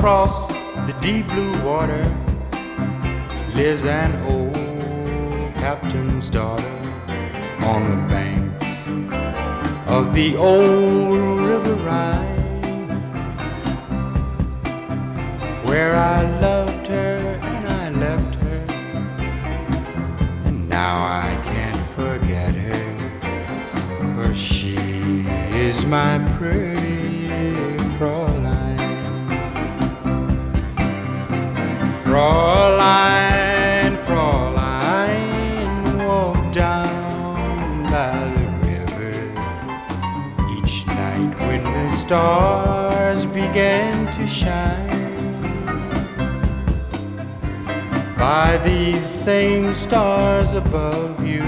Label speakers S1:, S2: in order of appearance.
S1: across the deep blue water lives an old captain's daughter on the banks of the old river Rhine, where I loved her and I left her, and now I can't forget her, 'cause she is my pretty Fräulein. Fräulein, Fräulein, walk down by the river each night when the stars began to shine. By these same stars above you,